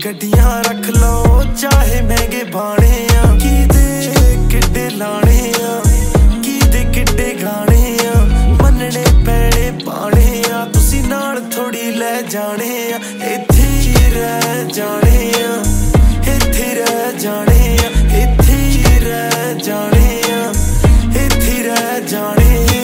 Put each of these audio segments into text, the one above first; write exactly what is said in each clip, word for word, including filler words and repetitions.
गड्डियां रख लो चाहे महंगे बाणे आ की दे किड्डे लाने आ की दे किड्डे गाने आ मनने पैणे पाने आ तुसी नाल थोड़ी ले जाने आ इत्थे ही रह जाने आ इत्थे रह जाने आ इत्थे ही रह जाने आ इत्थे रह जाने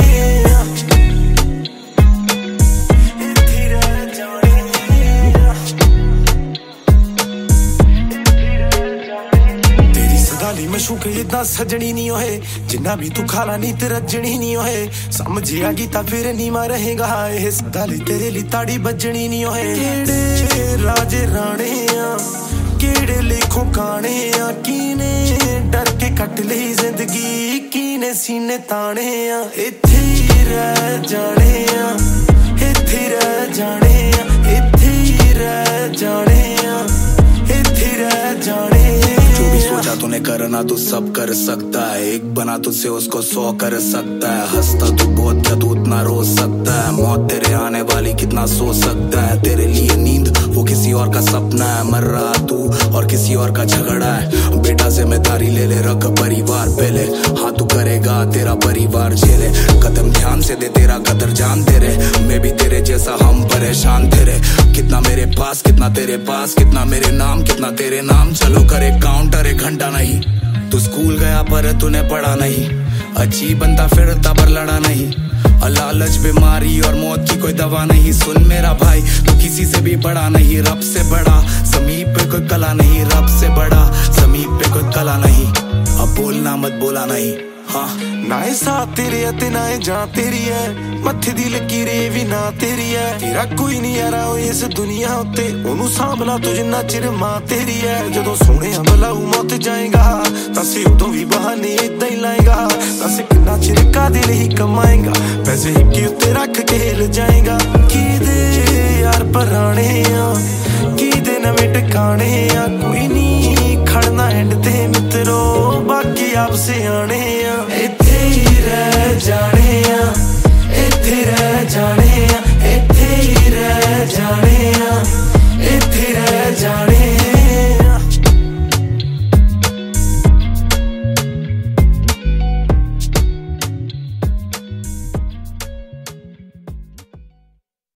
मशूक इदा सजनी नहीं होए जिन्ना भी तू खाला नी ते रजनी नहीं होए समझ आ गई ता फिर नी मां रहेगा ए सदाली तेरे ली ताड़ी बजनी नहीं होए केड़े राजे राणे आ केड़े लेखों काने आ कीने डर के कट ली जिंदगी कीने सीने ताने आ इत्थे ही रह जाने आ इत्थे रह जाने आ इत्थे ही रह जाने आ इत्थे रह जाने जो भी सोचा तूने करना तू सब कर सकता है एक बना तुझसे उसको सौ कर सकता है हंसता तू बहुत क्या तू उतना रो सकता है मौत तेरे आने वाली कितना सो सकता है तेरे लिए नींद वो किसी और का सपना है मर रहा तू और किसी और का झगड़ा है बेटा जिम्मेदारी ले ले रख परिवार पहले हाँ तू करेगा तेरा परिवार झेले कदम ध्यान से दे तेरा कदर जान तेरे मैं भी तेरे जैसा हम परेशान तेरे कितना मेरे पास कितना तेरे पास कितना मेरे नाम कितना तेरे नाम चलो करे काउंटर एक घंटा नहीं तू स्कूल गया पर तूने पढ़ा नहीं अच्छी बनता फिरता पर लड़ा नहीं लालच बीमारी और मौत की कोई दवा नहीं सुन मेरा भाई तू किसी से भी बड़ा नहीं रब से बड़ा समीप पे कोई कला नहीं रब से बड़ा समीप पे कोई कला नहीं अब बोलना मत बोला नहीं हाँ ना साथ तेरे ते ना जान तेरी है मत्थे दी लकीरे भी ना तेरी है तेरा कोई नहीं यारा इस दुनिया उत्ते ओनू सांभला तू जिन्ना चिर मां तेरी है जदों सोहणे बलाऊ मौत जाएगा तसे उदों भी बहाने इदां ही लाएगा तसे किन्ना चिर कादे लई कमाएगा पैसे हिक्के उत्ते रख के हिल जाएगा की दे यार पराने आ की दे नवें टकाने आ कोई नहीं खड़ना एंड ते मित्रो बाकी आप सियाणे आ